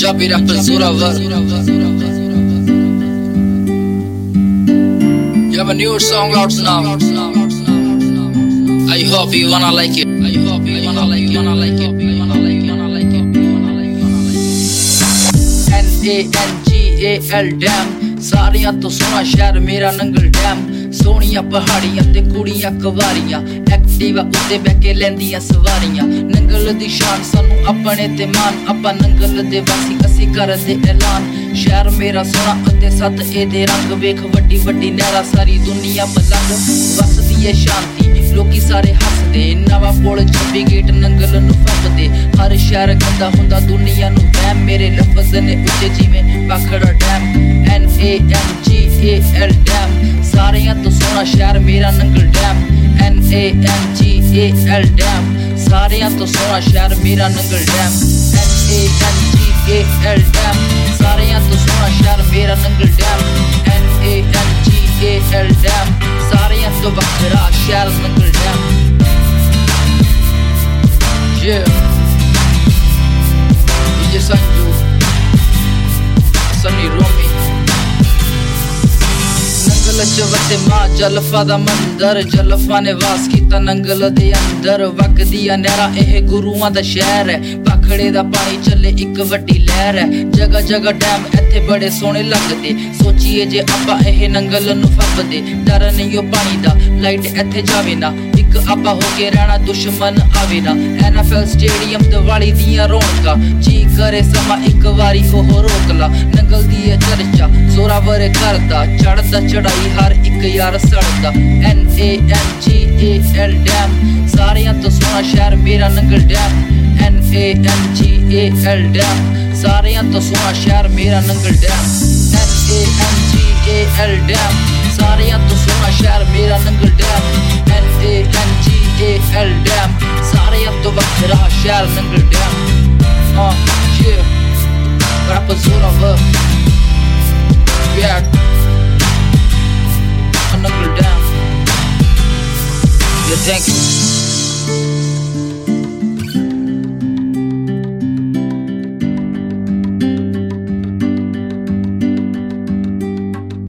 Punjabi rapper Zoravar. You have a new song out now. I hope you wanna like it. I hope you wanna like it. NANGAL dam सारियां तो सोना शहर मेरा Nangal dam Sonia पहाड़ियां ते कुड़ियां कवारियां Activa उत्ते बह के लैंदियां सवारियां नंगल दी शान सानू अपने ते मान अपा नंगल दे वासी असी करदे ऐलान शहर मेरा सोना अते सत एदे रंग वेख वड्डी वड्डी नहरा सारी दुनिया मलंग वसदी है शांति लोकी सारे हसदे नवा पुल 26 गेट नंगल नू फसदे हर शहर गंदा हुंदा दुनिया नू वहम मेरे लफ्ज़ ने उच्चे जिवें पाखड़ा डैम NANGAL डैम सारियां तो सोना शहर मेरा नंगल डैम NANGAL डैम सारियां तो सोना शहर मेरा नंगल डैम NANGAL डैम सारियां तो सोना शहर मेरा नंगल डैम NANGAL डैम सारियां तो बखरा शहर Nangal dam Yeah DJ Sanju Sunny Romy Nangal च वसे मां जलफा दा मंदर जलफा ने वास कीता नंगल दे अंदर वगदियां नहरा एह गुरुआं दा शहर है पाखड़े दा पानी चले इक वड्डी लहर है जगह जगह डैम इत्थे बड़े सोहणे लगदे सोचिए जे आपा एह नंगल नू फसदे डर नहीं ओ पानी दा लाइट इत्थे जावे ना इक आपा हो के रहना दुश्मन आवे ना NFL स्टेडियम दिवाली दियां रौनकां जी करे समा इक वारी ओह रोक ला नंगल दी चर्चा जोरावर करदा चढ़दा चढ़ाई हर एक यार सड़दा NANGAL डैम सारियां तो सोना शहर मेरा नंगल डैम NANGAL डैम सारियां तो सोना शहर मेरा नंगल डैम NANGAL डैम सारियां तो सोना शहर मेरा नंगल डैम NANGAL डैम सारियां तो बखरा शहर Nangal dam Yeah rapper Zoravar Yeah Nungle down. Yeah, thank you.